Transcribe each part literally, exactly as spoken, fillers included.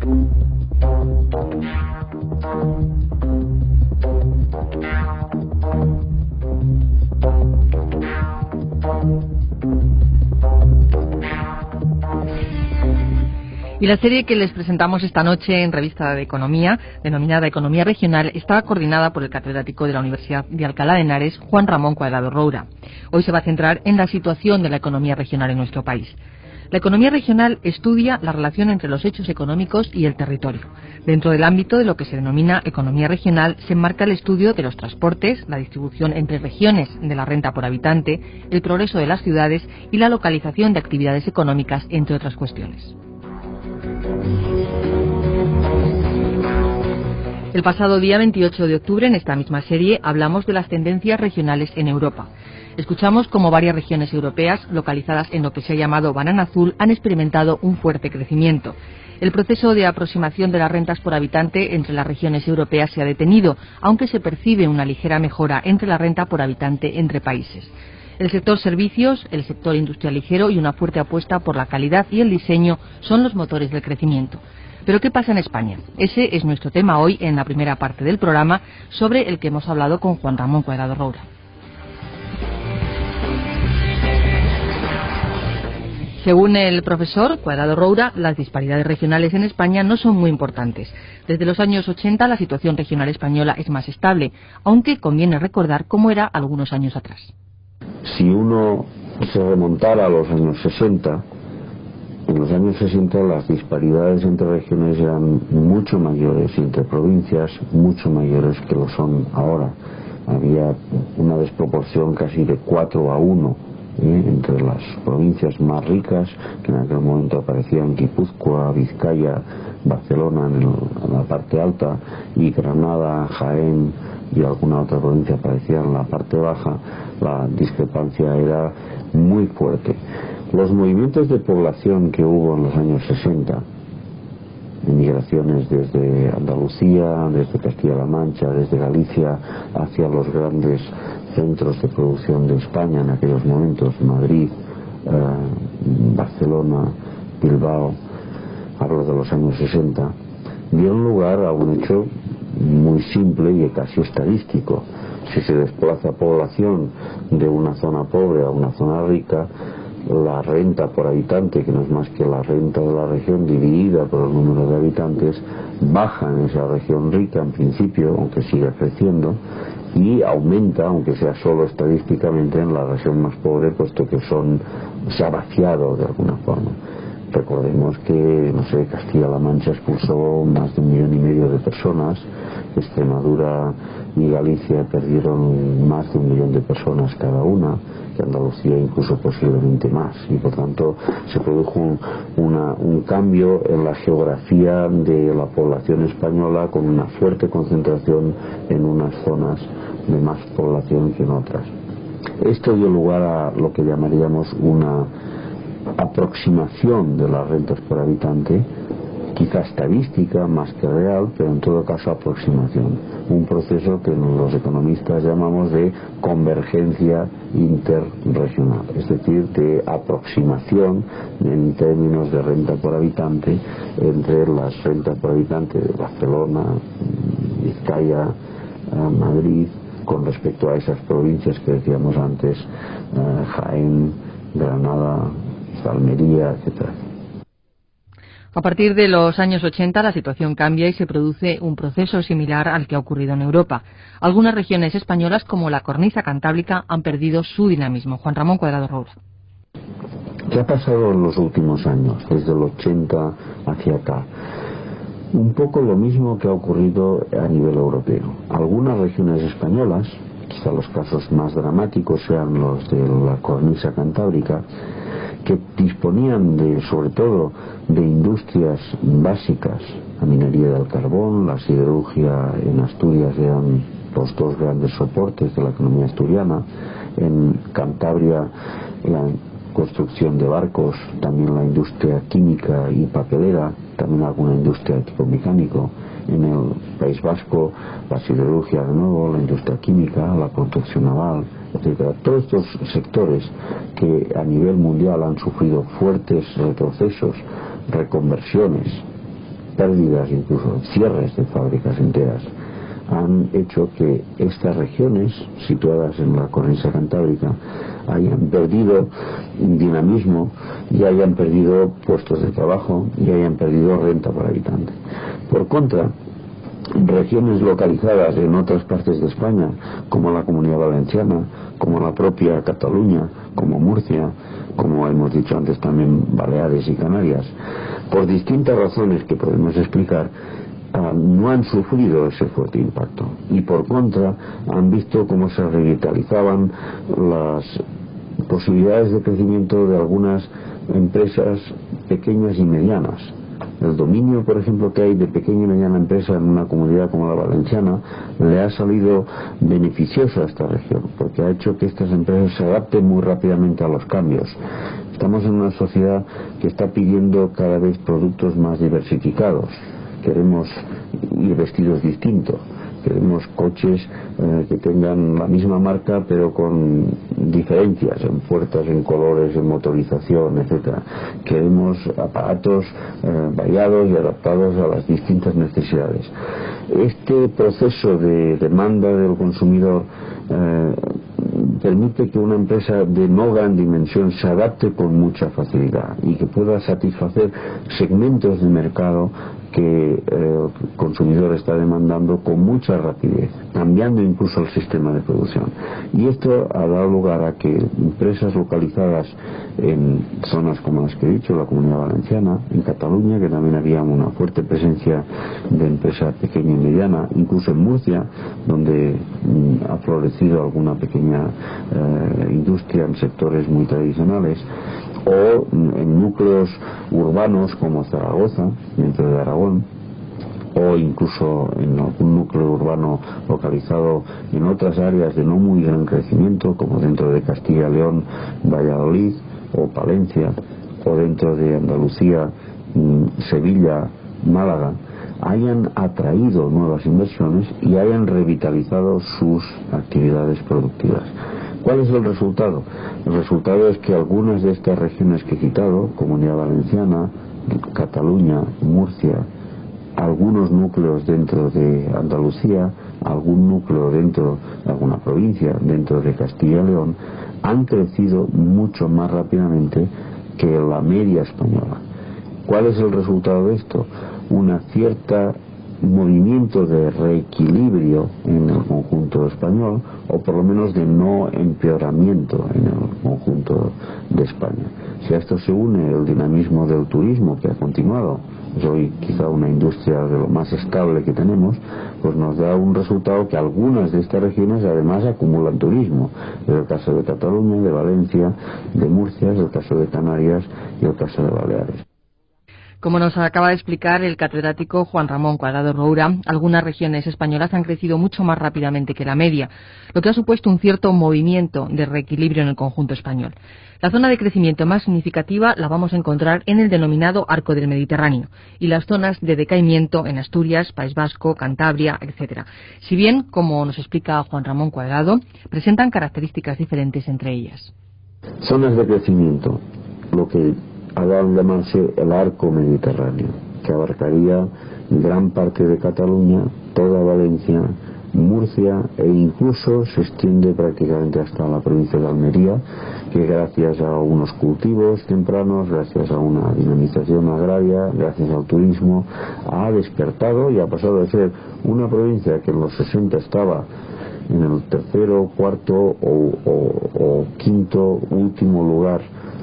Y la serie que les presentamos esta noche en Revista de Economía, denominada Economía Regional, está coordinada por el catedrático de la Universidad de Alcalá de Henares, Juan Ramón Cuadrado Roura. Hoy se va a centrar en la situación de la economía regional en nuestro país. La economía regional estudia la relación entre los hechos económicos y el territorio. Dentro del ámbito de lo que se denomina economía regional se enmarca el estudio de los transportes, la distribución entre regiones de la renta por habitante, el progreso de las ciudades y la localización de actividades económicas, entre otras cuestiones. El pasado día veintiocho de octubre, en esta misma serie, hablamos de las tendencias regionales en Europa. Escuchamos cómo varias regiones europeas, localizadas en lo que se ha llamado banana azul, han experimentado un fuerte crecimiento. El proceso de aproximación de las rentas por habitante entre las regiones europeas se ha detenido, aunque se percibe una ligera mejora entre la renta por habitante entre países. El sector servicios, el sector industrial ligero y una fuerte apuesta por la calidad y el diseño son los motores del crecimiento. ¿Pero qué pasa en España? Ese es nuestro tema hoy en la primera parte del programa, sobre el que hemos hablado con Juan Ramón Cuadrado Roura. Según el profesor Cuadrado Roura, las disparidades regionales en España no son muy importantes. Desde los años ochenta la situación regional española es más estable, aunque conviene recordar cómo era algunos años atrás. Si uno se remontara a los años sesenta, en los años sesenta las disparidades entre regiones eran mucho mayores y entre provincias mucho mayores que lo son ahora. Había una desproporción casi de cuatro a uno ¿eh? entre las provincias más ricas, que en aquel momento aparecían Guipúzcoa, Vizcaya, Barcelona en, el, en la parte alta, y Granada, Jaén y alguna otra provincia aparecía en la parte baja. La discrepancia era muy fuerte. Los movimientos de población que hubo en los años sesenta, migraciones desde Andalucía, desde Castilla-La Mancha, desde Galicia, hacia los grandes centros de producción de España en aquellos momentos, Madrid, eh, Barcelona, Bilbao, hablo de los años sesenta, dieron lugar a un hecho muy simple y casi estadístico. Si se desplaza población de una zona pobre a una zona rica, la renta por habitante, que no es más que la renta de la región dividida por el número de habitantes, baja en esa región rica en principio, aunque siga creciendo, y aumenta, aunque sea solo estadísticamente, en la región más pobre, puesto que son se ha vaciado de alguna forma. Recordemos que, no sé, Castilla-La Mancha expulsó más de un millón y medio de personas, Extremadura y Galicia perdieron más de un millón de personas cada una, y Andalucía incluso posiblemente más, y por tanto se produjo un, una, un cambio en la geografía de la población española, con una fuerte concentración en unas zonas de más población que en otras. Esto dio lugar a lo que llamaríamos una aproximación de las rentas por habitante, quizá estadística más que real, pero en todo caso aproximación, un proceso que los economistas llamamos de convergencia interregional, es decir, de aproximación en términos de renta por habitante entre las rentas por habitante de Barcelona, Vizcaya, Madrid, con respecto a esas provincias que decíamos antes, Jaén, Granada, Almería, etcétera. A partir de los años ochenta la situación cambia y se produce un proceso similar al que ha ocurrido en Europa. Algunas regiones españolas, como la cornisa cantábrica, han perdido su dinamismo. Juan Ramón Cuadrado Roura. ¿Qué ha pasado en los últimos años, desde el ochenta hacia acá? Un poco lo mismo que ha ocurrido a nivel europeo. Algunas regiones españolas, quizá los casos más dramáticos sean los de la cornisa cantábrica, que disponían de, sobre todo, de industrias básicas, la minería del carbón, la siderurgia en Asturias eran los dos grandes soportes de la economía asturiana. En Cantabria la construcción de barcos, también la industria química y papelera, también alguna industria de tipo mecánico. En el País Vasco la siderurgia de nuevo, la industria química, la construcción naval, etcétera. Todos estos sectores que a nivel mundial han sufrido fuertes retrocesos, reconversiones pérdidas, incluso cierres de fábricas enteras, han hecho que estas regiones situadas en la cornisa cantábrica hayan perdido dinamismo y hayan perdido puestos de trabajo y hayan perdido renta por habitante. Por contra, regiones localizadas en otras partes de España, como la Comunidad Valenciana, como la propia Cataluña, como Murcia, como hemos dicho antes también Baleares y Canarias, por distintas razones que podemos explicar, Uh, no han sufrido ese fuerte impacto y por contra han visto cómo se revitalizaban las posibilidades de crecimiento de algunas empresas pequeñas y medianas. El dominio, por ejemplo, que hay de pequeña y mediana empresa en una comunidad como la valenciana le ha salido beneficioso a esta región, porque ha hecho que estas empresas se adapten muy rápidamente a los cambios. Estamos en una sociedad que está pidiendo cada vez productos más diversificados. Queremos ir vestidos distintos, queremos coches eh, que tengan la misma marca pero con diferencias en puertas, en colores, en motorización, etcétera. Queremos aparatos eh, variados y adaptados a las distintas necesidades. Este proceso de demanda del consumidor eh, permite que una empresa de no gran dimensión se adapte con mucha facilidad y que pueda satisfacer segmentos de mercado que eh, el consumidor está demandando con mucha rapidez, cambiando incluso el sistema de producción. Y esto ha dado lugar a que empresas localizadas en zonas como las que he dicho, la Comunidad Valenciana, en Cataluña, que también había una fuerte presencia de empresa pequeña y mediana, incluso en Murcia, donde mm, ha florecido alguna pequeña eh, industria en sectores muy tradicionales, o en núcleos urbanos como Zaragoza, dentro de Aragón, o incluso en algún núcleo urbano localizado en otras áreas de no muy gran crecimiento, como dentro de Castilla y León, Valladolid o Palencia, o dentro de Andalucía, Sevilla, Málaga, hayan atraído nuevas inversiones y hayan revitalizado sus actividades productivas. ¿Cuál es el resultado? El resultado es que algunas de estas regiones que he citado, Comunidad Valenciana, Cataluña, Murcia, algunos núcleos dentro de Andalucía, algún núcleo dentro de alguna provincia dentro de Castilla y León, han crecido mucho más rápidamente que la media española. ¿Cuál es el resultado de esto? Una cierta movimiento de reequilibrio en el conjunto español, o por lo menos de no empeoramiento en el conjunto de España. Si a esto se une el dinamismo del turismo, que ha continuado, es hoy quizá una industria de lo más estable que tenemos, pues nos da un resultado que algunas de estas regiones además acumulan turismo. Es el caso de Cataluña, de Valencia, de Murcia, es el caso de Canarias y el caso de Baleares. Como nos acaba de explicar el catedrático Juan Ramón Cuadrado Roura, algunas regiones españolas han crecido mucho más rápidamente que la media, lo que ha supuesto un cierto movimiento de reequilibrio en el conjunto español. La zona de crecimiento más significativa la vamos a encontrar en el denominado Arco del Mediterráneo y las zonas de decaimiento en Asturias, País Vasco, Cantabria, etcétera. Si bien, como nos explica Juan Ramón Cuadrado, presentan características diferentes entre ellas. Zonas de crecimiento, lo que ha dado a llamarse el arco mediterráneo, que abarcaría gran parte de Cataluña, toda Valencia, Murcia e incluso se extiende prácticamente hasta la provincia de Almería, que gracias a unos cultivos tempranos, gracias a una dinamización agraria, gracias al turismo, ha despertado y ha pasado a ser una provincia que en los sesenta estaba en el tercero, cuarto o, o, o quinto último lugar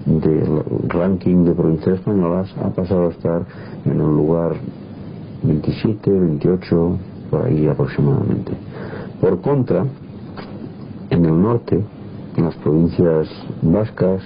del ranking de provincias españolas, ha pasado a estar en el lugar veintisiete, veintiocho, por ahí aproximadamente. Por contra, en el norte, en las provincias vascas,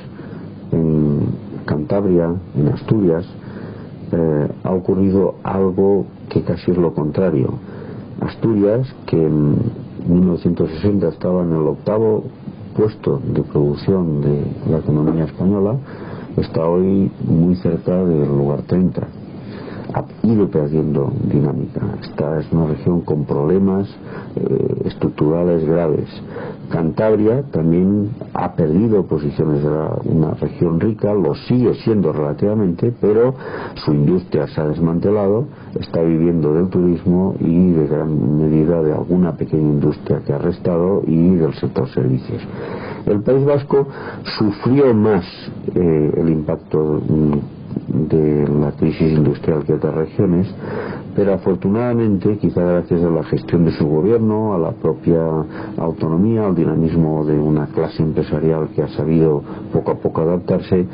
en Cantabria, en Asturias, eh, ha ocurrido algo que casi es lo contrario. Asturias, que en mil novecientos sesenta estaba en el octavo puesto de producción de la economía española, está hoy muy cerca del lugar treinta. ha ido perdiendo dinámica. Esta es una región con problemas eh, estructurales graves. Cantabria también ha perdido posiciones, de la, una región rica, lo sigue siendo relativamente, pero su industria se ha desmantelado, está viviendo del turismo y de gran medida de alguna pequeña industria que ha restado y del sector servicios. El País Vasco sufrió más eh, el impacto de la crisis industrial que otras regiones, pero afortunadamente, quizá gracias a la gestión de su gobierno, a la propia autonomía, al dinamismo de una clase empresarial que ha sabido poco a poco adaptarse,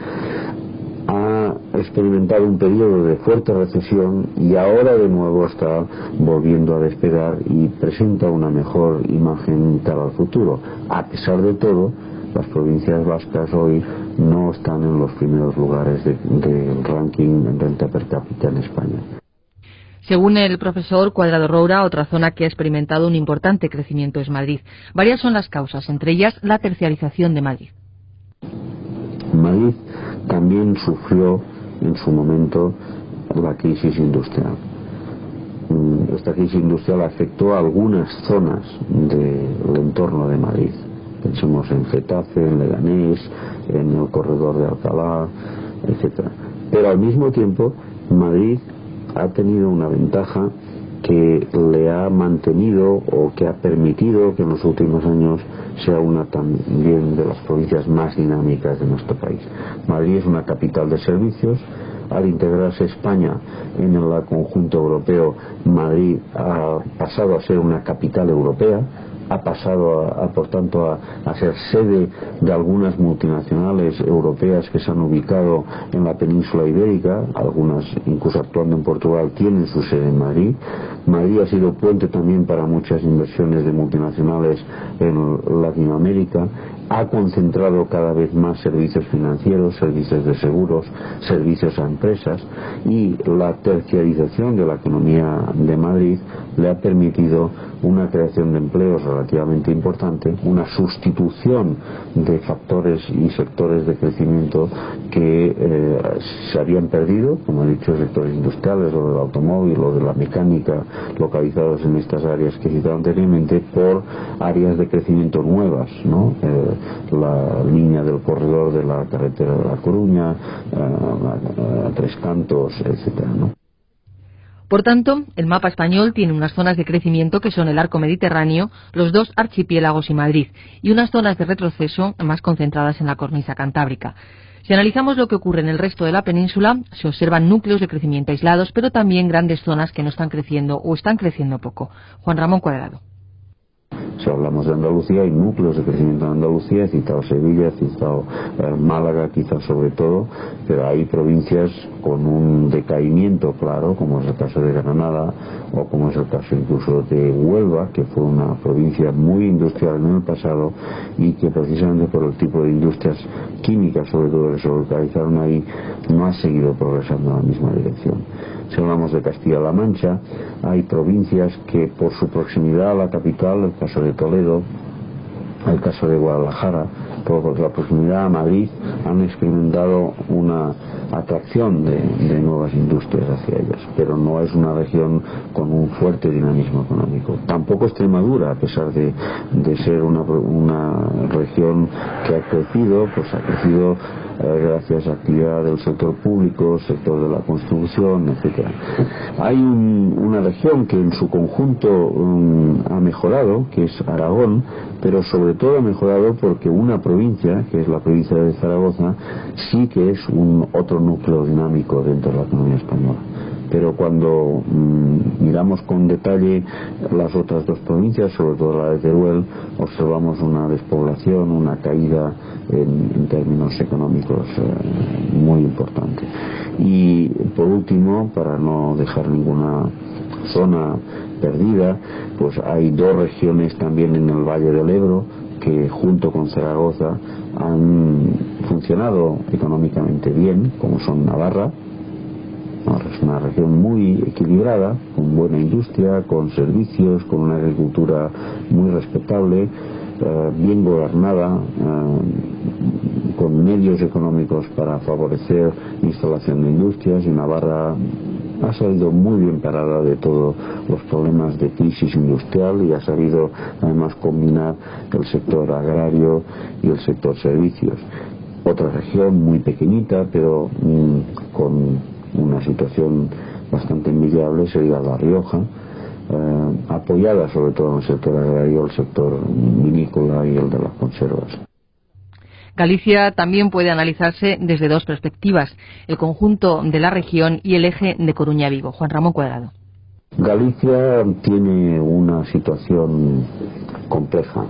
ha experimentado un periodo de fuerte recesión y ahora de nuevo está volviendo a despegar y presenta una mejor imagen cara al futuro. A pesar de todo, las provincias vascas hoy no están en los primeros lugares del de ranking en renta per cápita en España. Según el profesor Cuadrado Roura, otra zona que ha experimentado un importante crecimiento es Madrid. Varias son las causas, entre ellas la terciarización de Madrid. Madrid también sufrió en su momento la crisis industrial. Esta crisis industrial afectó a algunas zonas del entorno de Madrid. Pensemos en Getafe, en Leganés, en el corredor de Alcalá, etcétera. Pero al mismo tiempo, Madrid ha tenido una ventaja que le ha mantenido o que ha permitido que en los últimos años sea una también de las provincias más dinámicas de nuestro país. Madrid es una capital de servicios. Al integrarse España en el conjunto europeo, Madrid ha pasado a ser una capital europea, ha pasado a, a, por tanto a, a ser sede de algunas multinacionales europeas que se han ubicado en la península ibérica, algunas incluso actuando en Portugal tienen su sede en Madrid. Madrid ha sido puente también para muchas inversiones de multinacionales en Latinoamérica, ha concentrado cada vez más servicios financieros, servicios de seguros, servicios a empresas, y la terciarización de la economía de Madrid le ha permitido una creación de empleos relativamente importante, una sustitución de factores y sectores de crecimiento que eh, se habían perdido, como he dicho, sectores industriales, o del automóvil o de la mecánica, localizados en estas áreas que he citado anteriormente, por áreas de crecimiento nuevas, ¿no? Eh, la línea del corredor de la carretera de La Coruña, eh, Tres Cantos, etcétera, ¿no? Por tanto, el mapa español tiene unas zonas de crecimiento que son el arco mediterráneo, los dos archipiélagos y Madrid, y unas zonas de retroceso más concentradas en la cornisa cantábrica. Si analizamos lo que ocurre en el resto de la península, se observan núcleos de crecimiento aislados, pero también grandes zonas que no están creciendo o están creciendo poco. Juan Ramón Cuadrado. Si hablamos de Andalucía, hay núcleos de crecimiento en Andalucía, he citado Sevilla, he citado eh, Málaga, quizás sobre todo, pero hay provincias con un decaimiento claro, como es el caso de Granada, o como es el caso incluso de Huelva, que fue una provincia muy industrial en el pasado y que precisamente por el tipo de industrias químicas, sobre todo, que se localizaron ahí, no ha seguido progresando en la misma dirección. Si hablamos de Castilla-La Mancha, hay provincias que por su proximidad a la capital, el caso de Toledo, el caso de Guadalajara, por la proximidad a Madrid, han experimentado una atracción de, de nuevas industrias hacia ellas, pero no es una región con un fuerte dinamismo económico. Tampoco Extremadura, a pesar de, de ser una, una región que ha crecido, pues ha crecido eh, gracias a actividad del sector público, sector de la construcción, etcétera. Hay un, una región que en su conjunto um, ha mejorado, que es Aragón, pero sobre todo ha mejorado porque una provincia, que es la provincia de Zaragoza, sí que es un otro núcleo dinámico dentro de la economía española. Pero cuando mmm, miramos con detalle las otras dos provincias, sobre todo la de Teruel, observamos una despoblación, una caída en, en términos económicos eh, muy importante. Y por último, para no dejar ninguna zona perdida, pues hay dos regiones también en el Valle del Ebro que junto con Zaragoza han funcionado económicamente bien, como son Navarra. Es una región muy equilibrada, con buena industria, con servicios, con una agricultura muy respetable, eh, bien gobernada, eh, con medios económicos para favorecer instalación de industrias, y Navarra ha salido muy bien parada de todos los problemas de crisis industrial y ha sabido además combinar el sector agrario y el sector servicios. Otra región muy pequeñita pero mmm, con una situación bastante envidiable sería La Rioja, eh, apoyada sobre todo en el sector agrario, el sector vinícola y el de las conservas. Galicia también puede analizarse desde dos perspectivas, el conjunto de la región y el eje de Coruña-Vigo. Juan Ramón Cuadrado. Galicia tiene una situación compleja.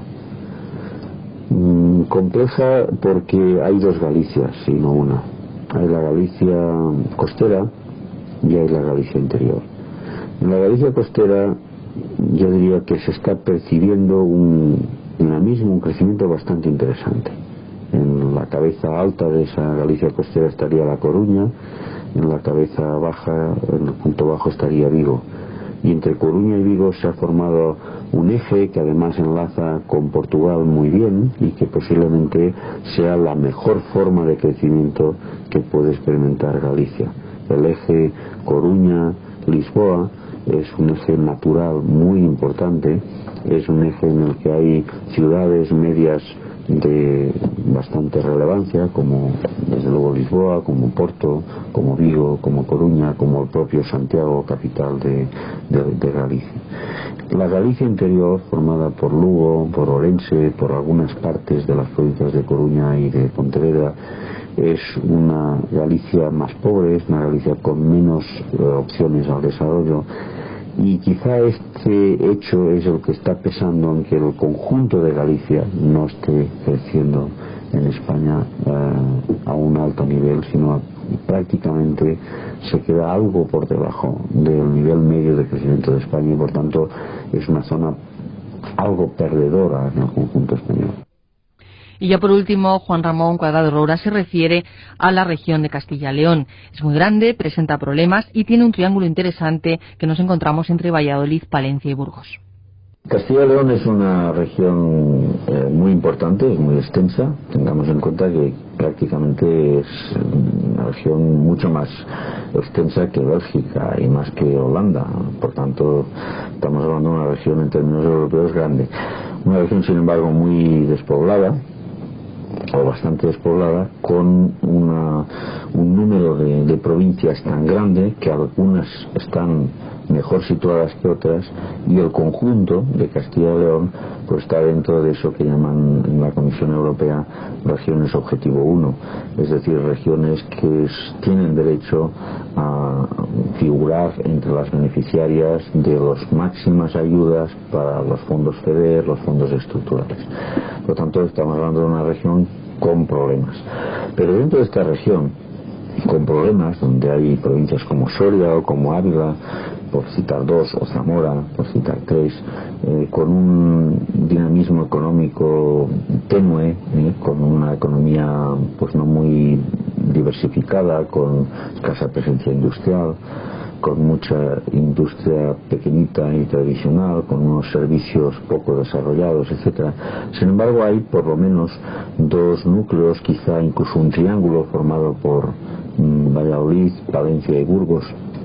Mm, compleja porque hay dos Galicias y no una. Hay la Galicia costera y hay la Galicia interior. En la Galicia costera yo diría que se está percibiendo un dinamismo, un crecimiento bastante interesante. En la cabeza alta de esa Galicia costera estaría La Coruña, en la cabeza baja, en el punto bajo estaría Vigo. Y entre Coruña y Vigo se ha formado un eje que además enlaza con Portugal muy bien y que posiblemente sea la mejor forma de crecimiento que puede experimentar Galicia. El eje Coruña-Lisboa es un eje natural muy importante, es un eje en el que hay ciudades medias de bastante relevancia, como desde luego Lisboa, como Porto, como Vigo, como Coruña, como el propio Santiago, capital de, de, de Galicia. La Galicia interior, formada por Lugo, por Orense, por algunas partes de las provincias de Coruña y de Pontevedra, es una Galicia más pobre, es una Galicia con menos eh, opciones al desarrollo. Y quizá este hecho es el que está pesando en que el conjunto de Galicia no esté creciendo en España eh, a un alto nivel, sino prácticamente se queda algo por debajo del nivel medio de crecimiento de España y por tanto es una zona algo perdedora en el conjunto español. Y ya por último, Juan Ramón Cuadrado Roura se refiere a la región de Castilla-León. Es muy grande, presenta problemas y tiene un triángulo interesante que nos encontramos entre Valladolid, Palencia y Burgos. Castilla y León es una región eh, muy importante, es muy extensa. Tengamos en cuenta que prácticamente es una región mucho más extensa que Bélgica y más que Holanda. Por tanto, estamos hablando de una región en términos europeos grande. Una región, sin embargo, muy despoblada, o bastante despoblada, con una, un número de, de provincias tan grande que algunas están mejor situadas que otras y el conjunto de Castilla y León pues está dentro de eso que llaman en la Comisión Europea regiones objetivo uno, es decir, regiones que es, tienen derecho a figurar entre las beneficiarias de las máximas ayudas para los fondos FEDER, los fondos estructurales. Por lo tanto, estamos hablando de una región con problemas, pero dentro de esta región con problemas, donde hay provincias como Soria o como Ávila, por citar dos, o Zamora, por citar tres, eh, con un dinamismo económico tenue, eh, con una economía pues no muy diversificada, con escasa presencia industrial, con mucha industria pequeñita y tradicional, con unos servicios poco desarrollados, etcétera. Sin embargo, hay por lo menos dos núcleos, quizá incluso un triángulo formado por mmm, Valladolid, Palencia y Burgos,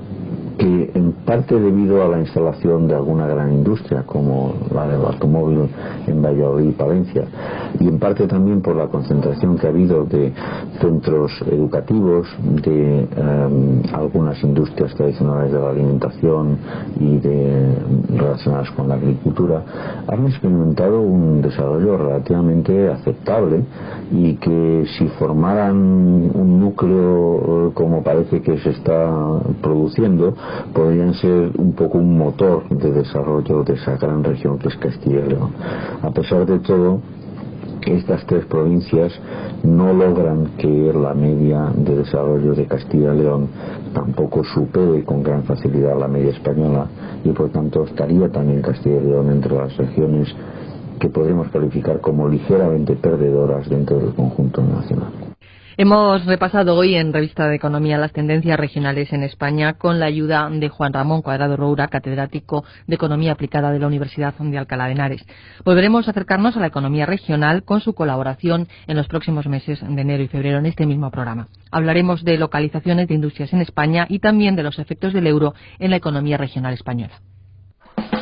que en parte debido a la instalación de alguna gran industria como la del automóvil en Valladolid y Palencia, y en parte también por la concentración que ha habido de centros educativos, de um, algunas industrias tradicionales de la alimentación y de, relacionadas con la agricultura, han experimentado un desarrollo relativamente aceptable y que si formaran un núcleo como parece que se está produciendo, podrían ser un poco un motor de desarrollo de esa gran región que es Castilla y León. A pesar de todo, estas tres provincias no logran que la media de desarrollo de Castilla y León tampoco supere con gran facilidad la media española y por tanto estaría también Castilla y León entre las regiones que podemos calificar como ligeramente perdedoras dentro del conjunto nacional. Hemos repasado hoy en Revista de Economía las tendencias regionales en España con la ayuda de Juan Ramón Cuadrado Roura, catedrático de Economía Aplicada de la Universidad de Alcalá de Henares. Volveremos a acercarnos a la economía regional con su colaboración en los próximos meses de enero y febrero en este mismo programa. Hablaremos de localizaciones de industrias en España y también de los efectos del euro en la economía regional española.